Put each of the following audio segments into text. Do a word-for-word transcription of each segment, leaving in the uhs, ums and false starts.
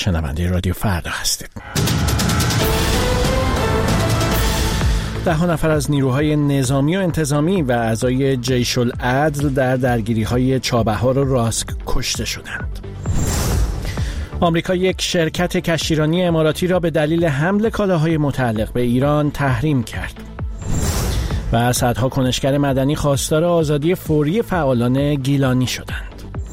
شنونده رادیو فردا هستید. ده نفر از نیروهای نظامی و انتظامی و اعضای جیش العدل در درگیری‌های چابهار و راسک کشته شدند. آمریکا یک شرکت کشتیرانی اماراتی را به دلیل حمل کالاهای متعلق به ایران تحریم کرد. و صدها کنشگر مدنی خواستار آزادی فوری فعالان گیلانی شدند.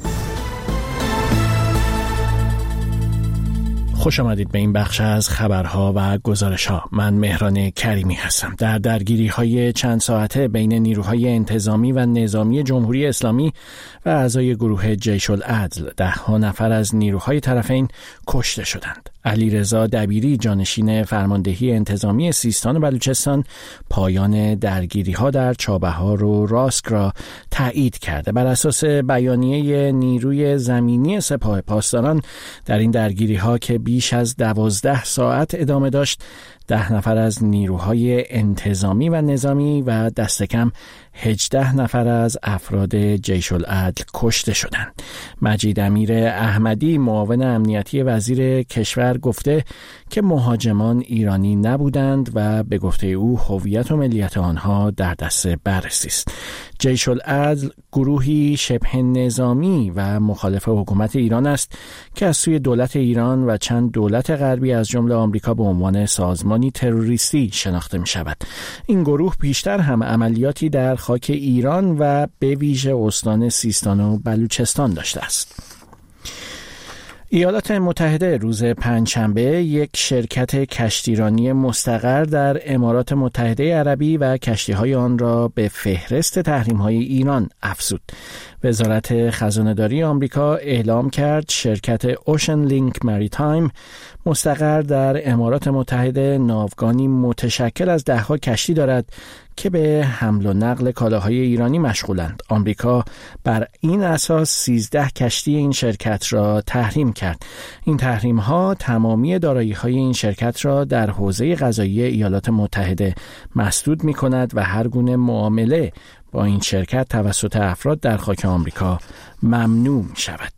خوش آمدید به این بخش از خبرها و گزارش‌ها. من مهران کریمی هستم. در درگیری‌های چند ساعته بین نیروهای انتظامی و نظامی جمهوری اسلامی و اعضای گروه جیش العدل، ده‌ها نفر از نیروهای طرفین کشته شدند. علیرضا دبیری، جانشین فرماندهی انتظامی سیستان و بلوچستان، پایان درگیری‌ها در چابهار و راسک را تایید کرده. بر اساس بیانیه نیروی زمینی سپاه پاسداران، در این درگیری‌ها که بیش از دوازده ساعت ادامه داشت، ده نفر از نیروهای انتظامی و نظامی و دست کم هجده نفر از افراد جیش العدل کشته شدند. مجید امیر احمدی، معاون امنیتی وزیر کشور، گفته که مهاجمان ایرانی نبودند و به گفته او هویت و ملیت آنها در دست بررسی است. جیش العدل گروهی شبه نظامی و مخالف حکومت ایران است که از سوی دولت ایران و چند دولت غربی از جمله آمریکا به عنوان سازمانی تروریستی شناخته می شود. این گروه پیشتر هم عملیاتی در خاک ایران و به ویژه استان سیستان و بلوچستان داشته است. ایالات متحده روز پنجشنبه یک شرکت کشتیرانی مستقر در امارات متحده عربی و کشتی‌های آن را به فهرست تحریم‌های ایران افزود. وزارت خزانه‌داری آمریکا اعلام کرد شرکت اوشن لینک مریتایم مستقر در امارات متحده ناوگانی متشکل از ده‌ها کشتی دارد که به حمل و نقل کالاهای ایرانی مشغولند. آمریکا بر این اساس سیزده کشتی این شرکت را تحریم کرد. این تحریم‌ها تمامی دارایی‌های این شرکت را در حوزه قضایی ایالات متحده مسدود می‌کند و هر گونه معامله با این شرکت توسط افراد در خاک آمریکا ممنوع شود.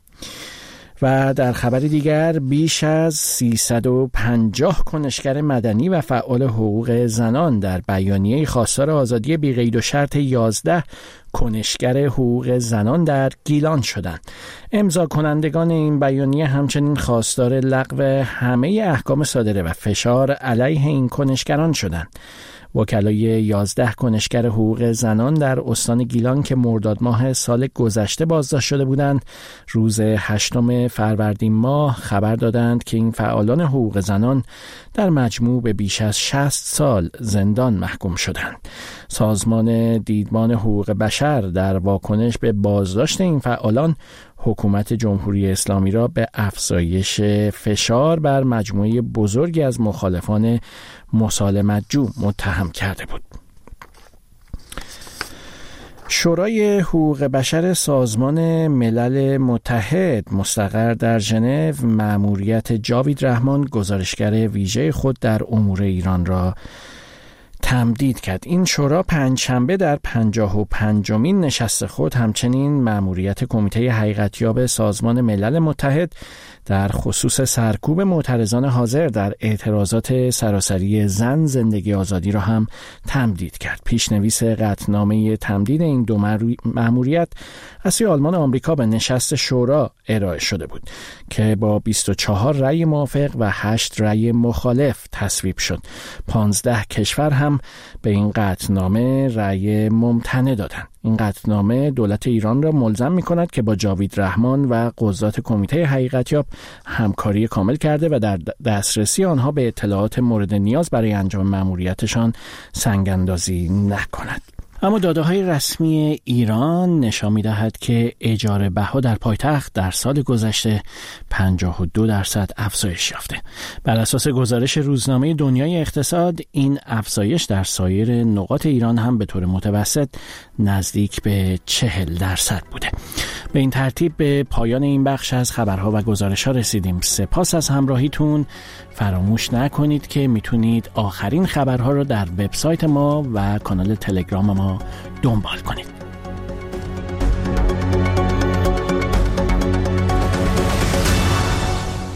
و در خبر دیگر، بیش از سیصد و پنجاه کنشگر مدنی و فعال حقوق زنان در بیانیه خواستار آزادی بی قید و شرط یازده کنشگر حقوق زنان در گیلان شدند. امضا کنندگان این بیانیه همچنین خواستار لغو همه احکام صادره و فشار علیه این کنشگران شدند. وکلای یازده کنشگر حقوق زنان در استان گیلان که مرداد ماه سال گذشته بازداشت شده بودند، روز هشتم فروردین ماه خبر دادند که این فعالان حقوق زنان در مجموع به بیش از شصت سال زندان محکوم شدند. سازمان دیدبان حقوق بشر در واکنش به بازداشت این فعالان حکومت جمهوری اسلامی را به افزایش فشار بر مجموعه بزرگی از مخالفان مسالمت‌جو متهم کرده بود. شورای حقوق بشر سازمان ملل متحد مستقر در ژنو مأموریت جاوید رحمان، گزارشگر ویژه خود در امور ایران، را تمدید کرد. این شورا پنجشنبه در پنجاه و پنجمین نشست خود همچنین مأموریت کمیته حقیقتیاب سازمان ملل متحد در خصوص سرکوب معترضان حاضر در اعتراضات سراسری زن، زندگی، آزادی را هم تمدید کرد. پیشنویس قطعنامه تمدید این دو مأموریت از سوی آلمان آمریکا به نشست شورا ارائه شده بود که با بیست و چهار رأی موافق و هشت رأی مخالف تصویب شد. پانزده کشور هم به این قطعنامه رأی ممتنع دادند. این قطعنامه دولت ایران را ملزم می‌کند که با جاوید رحمان و قضات کمیته حقیقتیاب همکاری کامل کرده و در دسترسی آنها به اطلاعات مورد نیاز برای انجام مأموریتشان سنگ‌اندازی نکند. اما داده‌های رسمی ایران نشان می‌دهد که اجاره بها در پایتخت در سال گذشته پنجاه و دو درصد افزایش یافته. بر اساس گزارش روزنامه دنیای اقتصاد، این افزایش در سایر نقاط ایران هم به طور متوسط نزدیک به چهل درصد بوده. به این ترتیب به پایان این بخش از خبرها و گزارش‌ها رسیدیم. سپاس از همراهیتون. فراموش نکنید که میتونید آخرین خبرها رو در وبسایت ما و کانال تلگرام ما دنبال کنید.